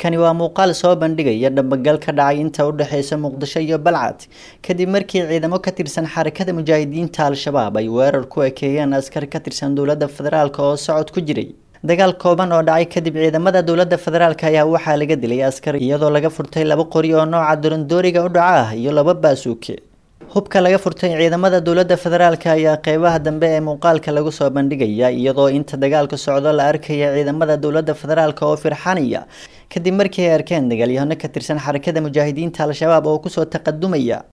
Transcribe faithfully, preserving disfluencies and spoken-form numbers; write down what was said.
Kani waa muuqaal soo bandhigaya dhabagal ka dhacay inta u dhaxaysa Muqdisho iyo Balcad kadib markii ciidamo ka tirsan xarakada mujaahidiinta Al-Shabaab ay weerar ku ekeeyeen askar ka tirsan dowladda federaalka oo socod ku jiray. Dagaal kooban oo dhacay kadib ciidamada dowladda federaalka ayaa waxaa laga dilay askar iyadoo laga furtay laba qori oo nooca doondooriga u dhaca ah iyo laba baasuuke. Hubka laga furtay ciidamada dowladda federaalka ayaa qaybaha dambe ee muuqaalka lagu soo bandhigaya iyadoo inta dagaalku socdo la arkaya ciidamada dowladda federaalka oo firxanaya kadib markii ay arkeen dagaalyahano ka tirsan xarakada mujaahidiinta Al-Shabaab oo ku soo taqadumaya.